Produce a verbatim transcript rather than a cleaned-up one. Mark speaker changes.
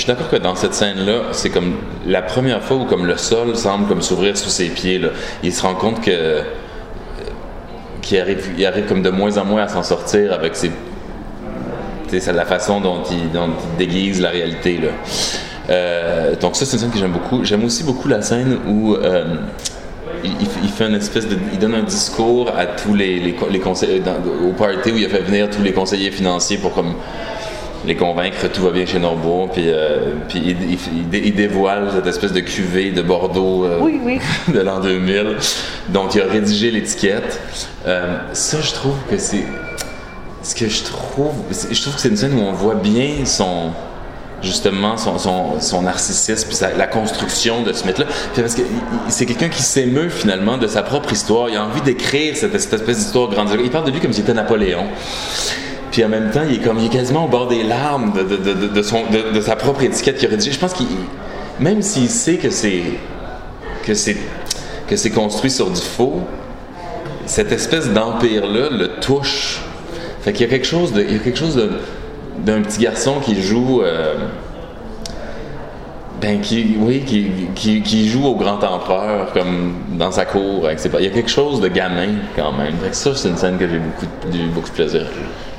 Speaker 1: suis d'accord que dans cette scène-là, c'est comme la première fois où comme le sol semble comme s'ouvrir sous ses pieds. Là. Il se rend compte que qu'il arrive, il arrive comme de moins en moins à s'en sortir avec ses, la façon dont il, dont il déguise la réalité. Là. Euh, donc ça, c'est une scène que j'aime beaucoup. J'aime aussi beaucoup la scène où euh, il, il fait une espèce de, il donne un discours à tous les, les, les conseillers dans, au party où il a fait venir tous les conseillers financiers pour comme les convaincre que tout va bien chez Norbourg, puis, euh, puis il, il, il, il dévoile cette espèce de cuvée de Bordeaux euh,
Speaker 2: oui, oui.
Speaker 1: de l'an deux mille. Donc il a rédigé l'étiquette. Euh, ça, je trouve que c'est ce que je trouve, je trouve que c'est une scène où on voit bien son justement son, son, son narcissisme puis sa, la construction de ce mythe-là. Parce que c'est quelqu'un qui s'émeut finalement de sa propre histoire. Il a envie d'écrire cette, cette espèce d'histoire grandiose. Il parle de lui comme s'il était Napoléon. Puis en même temps, il est, comme, il est quasiment au bord des larmes de, de, de, de, son, de, de sa propre étiquette qu'il a rédigée. Je pense qu'il, même s'il sait que c'est, que c'est, que c'est construit sur du faux, cette espèce d'empire-là le touche. Fait qu'il y a quelque chose de, il y a quelque chose de, d'un petit garçon qui joue, euh, ben qui, oui, qui, qui, qui joue au grand empereur comme dans sa cour. Avec ses, il y a quelque chose de gamin quand même. Fait que ça, c'est une scène que j'ai beaucoup, j'ai eu beaucoup de plaisir.